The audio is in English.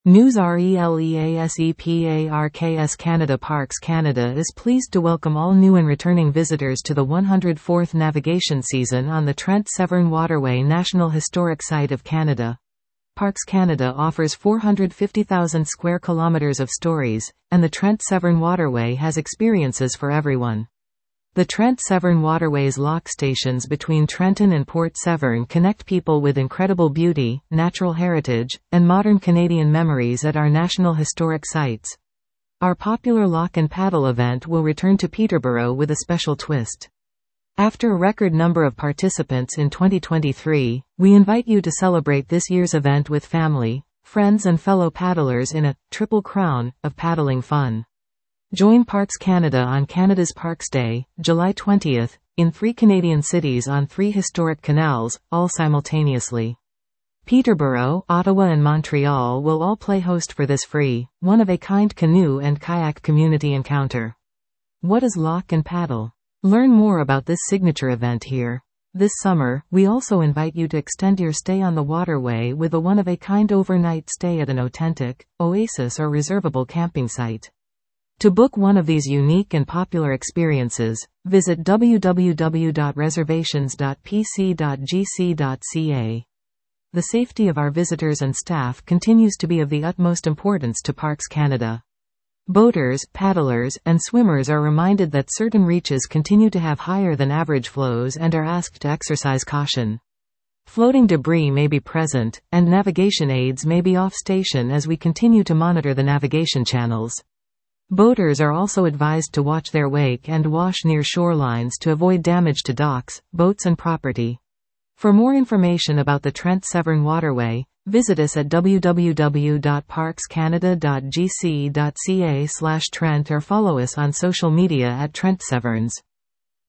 News RELEASEPARKS Canada Parks Canada is pleased to welcome all new and returning visitors to the 104th navigation season on the Trent Severn Waterway National Historic Site of Canada. Parks Canada offers 450,000 square kilometers of stories, and the Trent Severn Waterway has experiences for everyone. The Trent Severn Waterway's lock stations between Trenton and Port Severn connect people with incredible beauty, natural heritage, and modern Canadian memories at our national historic sites. Our popular Lock and Paddle event will return to Peterborough with a special twist. After a record number of participants in 2023, we invite you to celebrate this year's event with family, friends and fellow paddlers in a Triple Crown of paddling fun. Join Parks Canada on Canada's Parks Day, July 20th, in 3 Canadian cities on 3 historic canals, all simultaneously. Peterborough, Ottawa and Montreal will all play host for this free, one-of-a-kind canoe and kayak community encounter. What is Lock and Paddle? Learn more about this signature event here. This summer, we also invite you to extend your stay on the waterway with a one-of-a-kind overnight stay at an authentic, oasis or reservable camping site. To book one of these unique and popular experiences, visit www.reservations.pc.gc.ca. The safety of our visitors and staff continues to be of the utmost importance to Parks Canada. Boaters, paddlers, and swimmers are reminded that certain reaches continue to have higher than average flows and are asked to exercise caution. Floating debris may be present, and navigation aids may be off station as we continue to monitor the navigation channels. Boaters are also advised to watch their wake and wash near shorelines to avoid damage to docks, boats and property. For more information about the Trent Severn Waterway, visit us at www.parkscanada.gc.ca/Trent or follow us on social media at Trent Severns.